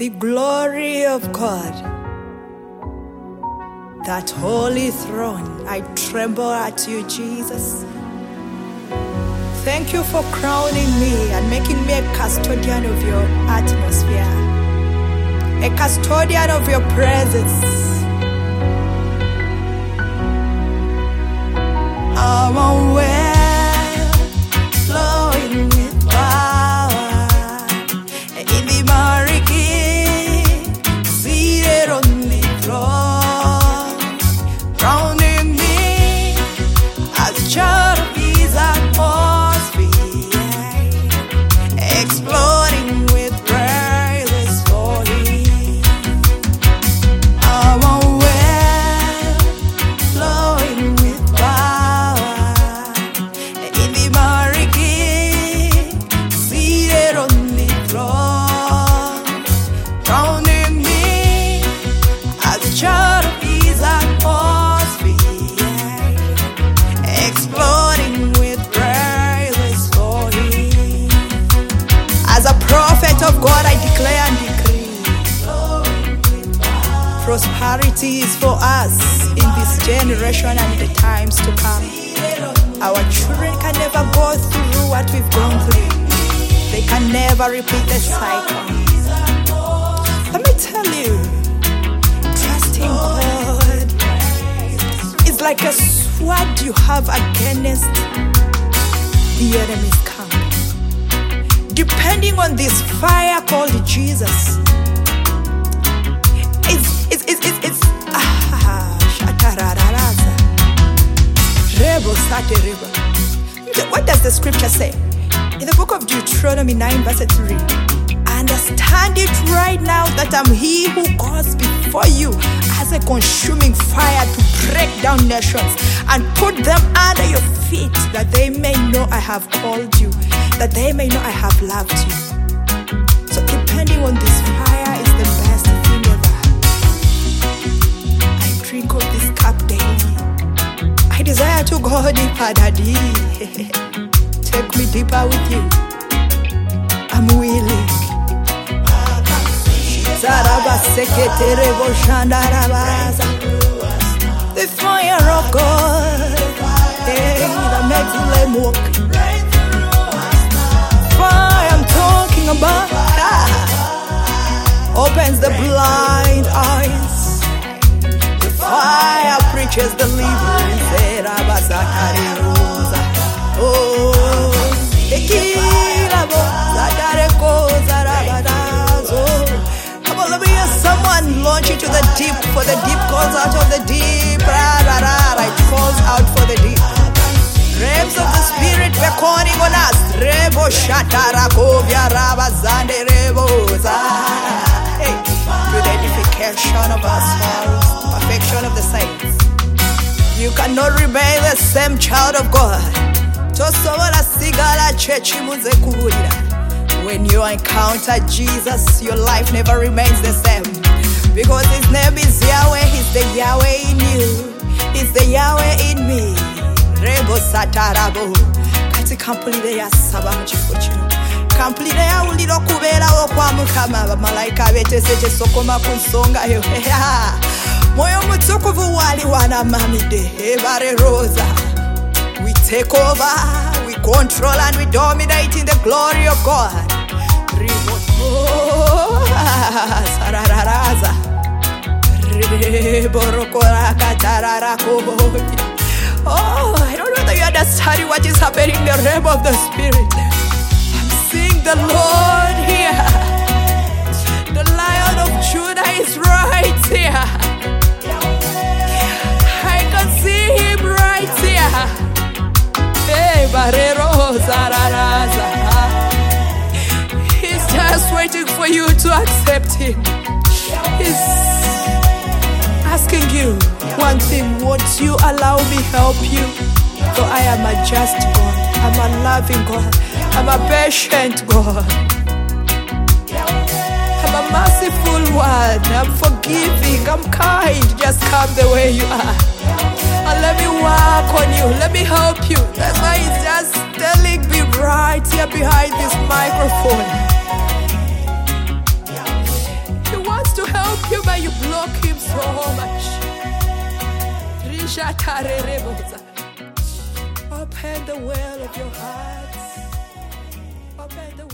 the glory of God, that holy throne. I tremble at you, Jesus. Thank you for crowning me and making me a custodian of your atmosphere, a custodian of your presence. I'm a well flowing with power in the mighty King, seated on the throne, crowning me as child of His atmosphere, exploding with praises for Him. I'm a well flowing with power in the mighty King, seated on the throne, crowning me as a child of His atmosphere, exploding with praises for Him. As a prophet of God, I declare and decree, prosperity is for us in this generation and the times to come. Our children can never go through what we've gone through. They can never repeat the cycle. Let me tell you, trusting God is like a sword you have against the enemy's camp. Depending on this fire called Jesus, what does the scripture say? In the book of Deuteronomy 9 verse 3, understand it right now that I'm He who goes before you as a consuming fire to break down nations and put them under your feet, that they may know I have called you, that they may know I have loved you. So depending on this fire is the best thing ever. I drink of this cup daily. I desire to go deeper, Daddy. Take me deeper with you. I'm willing. The fire of God, that makes the lame walk. Fire I'm talking about, opens the blind eyes. The fire preaches deliverance. Someone launch into the deep, for the deep calls out of the deep. It calls out for the deep. Realms of the Spirit beckoning on us. Rebo Shatarakovia Rabazande Reboza. To the edification of our souls, perfection of the saints. You cannot remain the same child of God. When you encounter Jesus, your life never remains the same. Because His name is Yahweh, He's the Yahweh in you, He's the Yahweh in me. Rebo Satarabo. Kati kampulire ya saba mchifo chino. Kampulire ya uliro kubera okwa mukama. Malaika betese sokoma kunsonga yo. Moyo mutukuvu wali wana mamide. Ebare rosa. We take over, we control and we dominate in the glory of God. Oh, I don't know whether you understand what is happening in the realm of the Spirit. I'm seeing the Lord here. The Lion of Judah is right here. I can see Him right here. He's just waiting for you to accept Him. He's asking you one thing: won't you allow me help you? For I am a just God, I'm a loving God, I'm a patient God, I'm a merciful one, I'm forgiving, I'm kind. Just come the way you are and let me work on you, let me help you. That's why He's just telling me right here behind this microphone. wherever you block him so much. Open the well of your heart. Open the